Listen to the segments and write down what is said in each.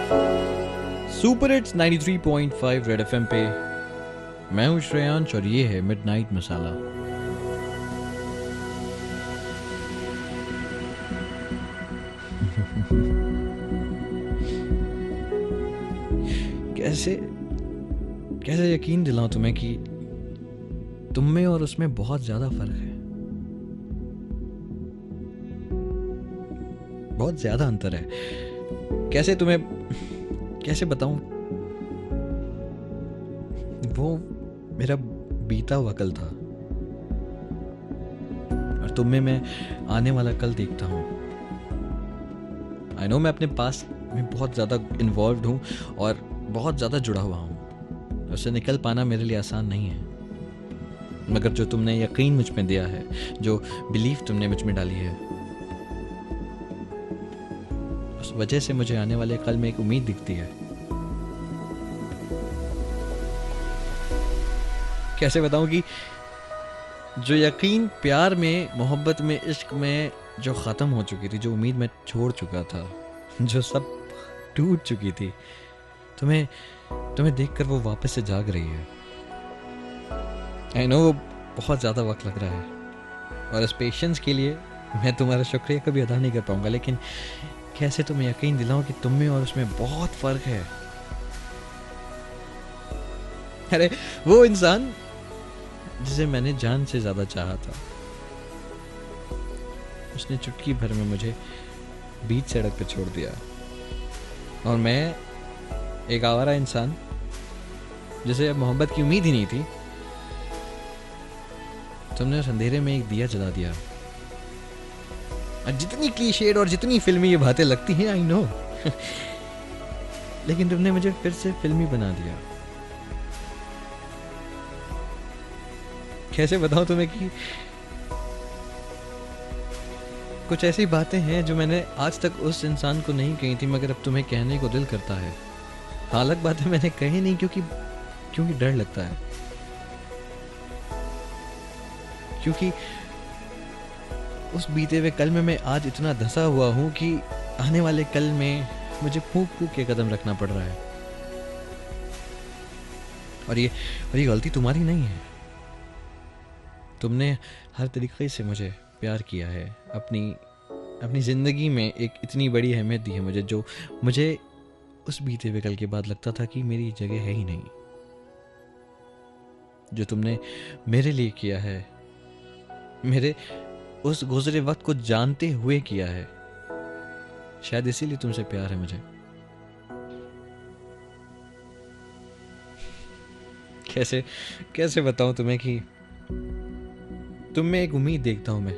Super hits 93.5 red FM पे मैं हूं श्रेयांश और ये है मिडनाइट मसाला। कैसे कैसे यकीन दिलाऊं तुम्हें कि तुम में और उसमें बहुत ज्यादा फर्क है, बहुत ज्यादा अंतर है। कैसे बताऊं? वो मेरा बीता हुआ कल था और तुम में मैं आने वाला कल देखता हूं। आई नो मैं अपने पास में बहुत ज़्यादा इन्वॉल्व हूं और बहुत ज़्यादा जुड़ा हुआ हूं। उससे निकल पाना मेरे लिए आसान नहीं है, मगर जो तुमने यकीन मुझ में दिया है, जो बिलीफ तुमने मुझ में डाली है, उस वजह से मुझे आने वाले कल में एक उम्मीद दिखती है। कैसे बताऊं कि जो यकीन प्यार में, मोहब्बत में, इश्क में जो ख़त्म हो चुकी थी, जो उम्मीद मैं छोड़ चुका था, जो सब टूट चुकी थी, तुम्हें देखकर वो वापस से जाग रही है। आई नो वो बहुत ज़्यादा वक्त लग रहा है और इस पेशेंस के लिए मैं तुम्हारा शुक्रिया कभी अदा नहीं कर पाऊंगा, लेकिन कैसे तुम्हें यकीन दिलाऊं कि तुम में और उसमें बहुत फ़र्क है। अरे वो इंसान जिसे मैंने जान से ज्यादा चाहा था, उसने चुटकी भर में मुझे बीच सड़क पे छोड़ दिया और मैं एक आवारा इंसान जिसे अब मोहब्बत की उम्मीद ही नहीं थी, तुमने उस अंधेरे में एक दिया जला दिया। और जितनी क्लीशेड और जितनी फिल्मी ये बातें लगती हैं, आई नो लेकिन तुमने मुझे फिर से फिल्मी बना दिया। कैसे बताऊं तुम्हें कि कुछ ऐसी बातें हैं जो मैंने आज तक उस इंसान को नहीं कही थी, मगर अब तुम्हें कहने को दिल करता है। हालांकि बातें मैंने कही नहीं क्योंकि डर लगता है, क्योंकि उस बीते हुए कल में मैं आज इतना धंसा हुआ हूं कि आने वाले कल में मुझे फूंक फूंक के कदम रखना पड़ रहा है। और ये गलती तुम्हारी नहीं है। तुमने हर तरीके से मुझे प्यार किया है, अपनी ज़िंदगी में एक इतनी बड़ी अहमियत दी है मुझे, जो मुझे उस बीते हुए कल के बाद लगता था कि मेरी जगह है ही नहीं। जो तुमने मेरे लिए किया है, मेरे उस गुजरे वक्त को जानते हुए किया है, शायद इसीलिए तुमसे प्यार है मुझे। कैसे बताऊं तुम्हें कि तुम में एक उम्मीद देखता हूं मैं,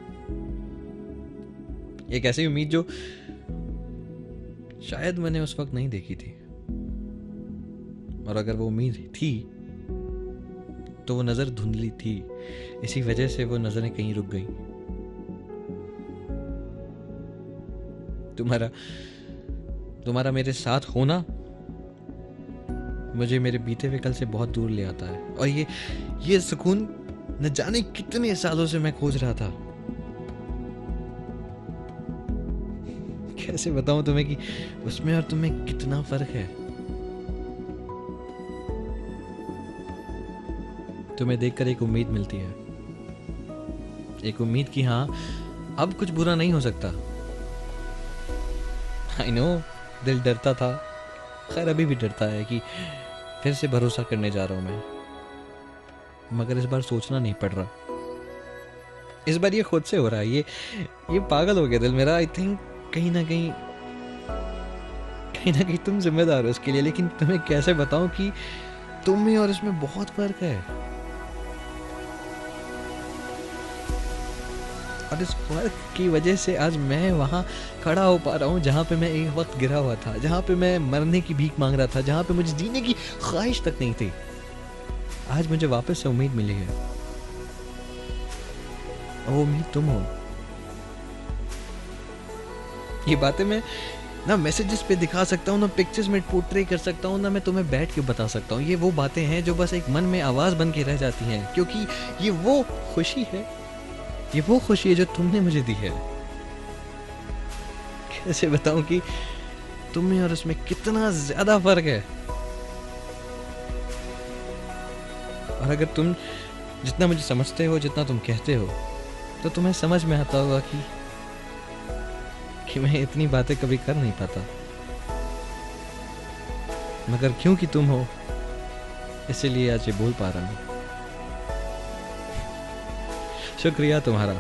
एक ऐसी उम्मीद जो शायद मैंने उस वक्त नहीं देखी थी, और अगर वो उम्मीद थी तो वो नजर धुंधली थी, इसी वजह से वो नजरें कहीं रुक गई। तुम्हारा मेरे साथ होना मुझे मेरे बीते हुए कल से बहुत दूर ले आता है, और ये सुकून न जाने कितने सालों से मैं खोज रहा था। कैसे बताऊं तुम्हें कि उसमें और तुम्हें कितना फर्क है। तुम्हें देखकर एक उम्मीद मिलती है, एक उम्मीद कि हाँ अब कुछ बुरा नहीं हो सकता। आई नो दिल डरता था, खैर अभी भी डरता है कि फिर से भरोसा करने जा रहा हूं मैं, मगर इस बार सोचना नहीं पड़ रहा। इस बार ये खुद से हो रहा है, ये पागल हो गया दिल मेरा। आई थिंक कहीं ना कहीं तुम जिम्मेदार हो इसके लिए, लेकिन तुम्हें कैसे बताऊं कि तुम में और इसमें बहुत फर्क है। और इस फर्क की वजह से आज मैं वहां खड़ा हो पा रहा हूं जहां पे मैं एक वक्त गिरा हुआ था, जहां पे मैं मरने की भीख मांग रहा था, जहां पे मुझे जीने की ख्वाहिश तक नहीं थी। आज मुझे वापस से उम्मीद मिली है, और वो उम्मीद तुम हो। ये बातें मैं ना मैसेजेस पे दिखा सकता हूँ, ना पिक्चर्स में पोर्ट्रे कर सकता हूँ, ना मैं तुम्हें बैठ के बता सकता हूँ। ये वो बातें हैं जो बस एक मन में आवाज़ बन के रह जाती हैं, क्योंकि ये वो खुशी है, ये वो खुशी है जो तुमने मुझे दी है। कैसे बताऊं कि तुम में और उसमें कितना ज्यादा फर्क है। और अगर तुम जितना मुझे समझते हो, जितना तुम कहते हो, तो तुम्हें समझ में आता होगा कि मैं इतनी बातें कभी कर नहीं पाता, मगर क्योंकि तुम हो इसीलिए आज ये बोल पा रहा हूँ। शुक्रिया तुम्हारा।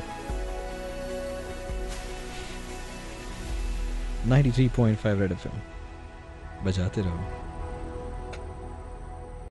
93.5 रेड एफएम बजाते रहो।